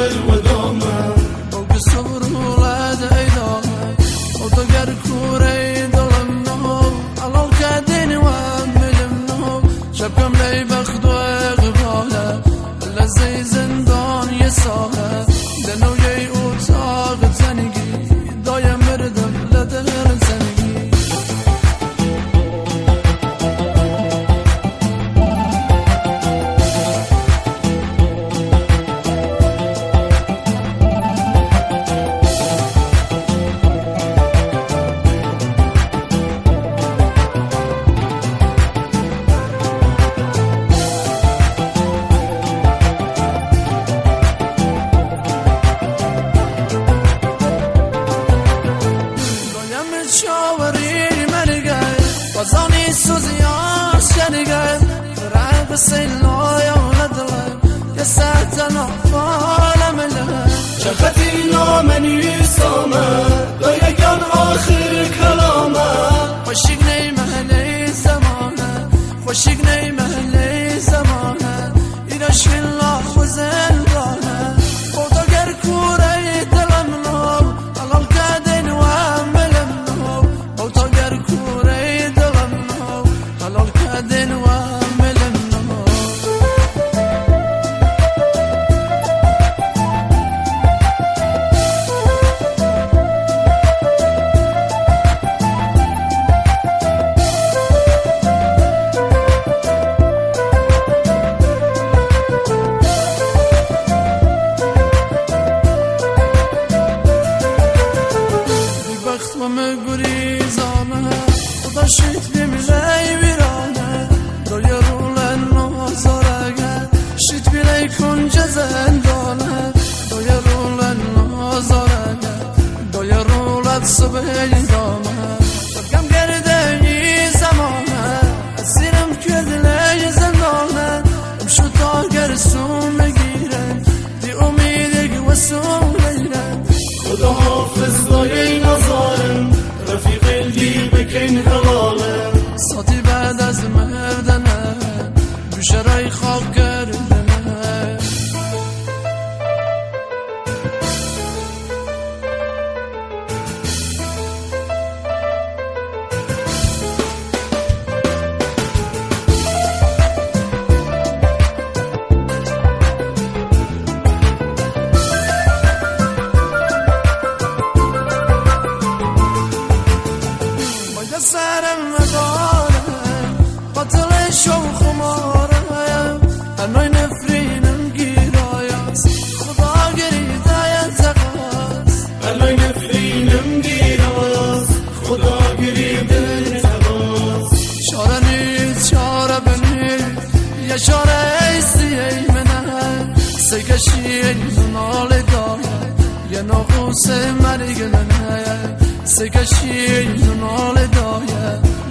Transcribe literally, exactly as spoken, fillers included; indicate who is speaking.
Speaker 1: الودامه
Speaker 2: او صبر ولاد ايدامه او تقر كوري ظلمنه على الكادين واملمنه شبكم لي بخد وغباله الا زي زندان يساله لانه جاي اتاق زنقي دايم مردم لدل زنقي شاوري مرقل وزاني سوزيان شرقل فرعب السيلا يا ولدلم يا ساتنا فالملم
Speaker 1: شفتينا من يسامه لا كان آخر كلامه
Speaker 2: خوشقني مهلي زمانه خوشقني مهلي زمانه إلى الله وزندانه خدا كوري دلمنو على الكادين واملم الكادن واملمنه ببخت ومقري زانه وضشت بملاي ويرانه دايرو لنو زارقه شت بلي كن جزندانه دايرو لنو زارقه دايرو لتصبح دامه شبكم گردنی زمانه اسیرم کدلی زندانه امشو تا گرسون مگیرن دی امیدی وسوم لیرن
Speaker 1: خدا حافظ دایه نظارم رفیق الدی بکن حلاله
Speaker 2: ساتی بعد از مردنه بشرای خواب کردنه سرم مداره قتل شو خماره انوی نفرینم گیرایاست خدا گریده یتقاست
Speaker 1: انوی نفرینم گیرایاست خدا گریده یتقاست
Speaker 2: شاره نیست شاره بنید یا شاره ایستی ای منه سکشی نال داره یا ناقوس مرگلنه سکشی نال داره